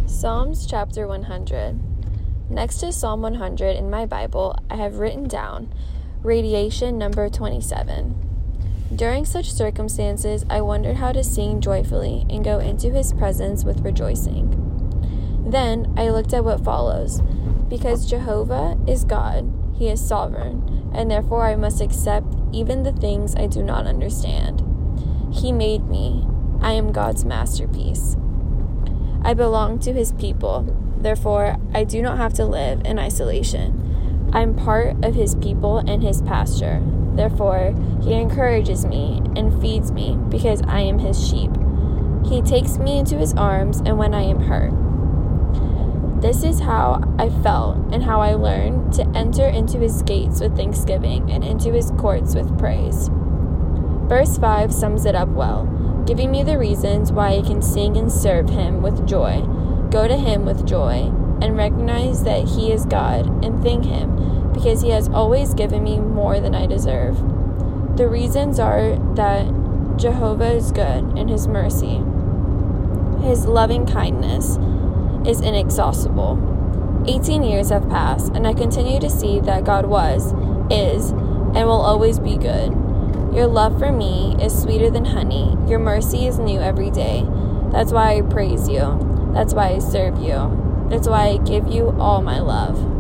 Psalms chapter 100. Next to Psalm 100 in my Bible, I have written down Radiation number 27. During such circumstances, I wondered how to sing joyfully and go into his presence with rejoicing. Then I looked at what follows. Because Jehovah is God, he is sovereign, and therefore I must accept even the things I do not understand. He made me. I am God's masterpiece. I belong to his people, therefore I do not have to live in isolation. I am part of his people and his pasture. Therefore, he encourages me and feeds me because I am his sheep. He takes me into his arms and when I am hurt. This is how I felt and how I learned to enter into his gates with thanksgiving and into his courts with praise. Verse 5 sums it up well, giving me the reasons why I can sing and serve him with joy, go to him with joy, and recognize that he is God and thank him because he has always given me more than I deserve. The reasons are that Jehovah is good and his mercy, his loving kindness is inexhaustible. 18 years have passed, and I continue to see that God was, is, and will always be good. Your love for me is sweeter than honey. Your mercy is new every day. That's why I praise you. That's why I serve you. That's why I give you all my love.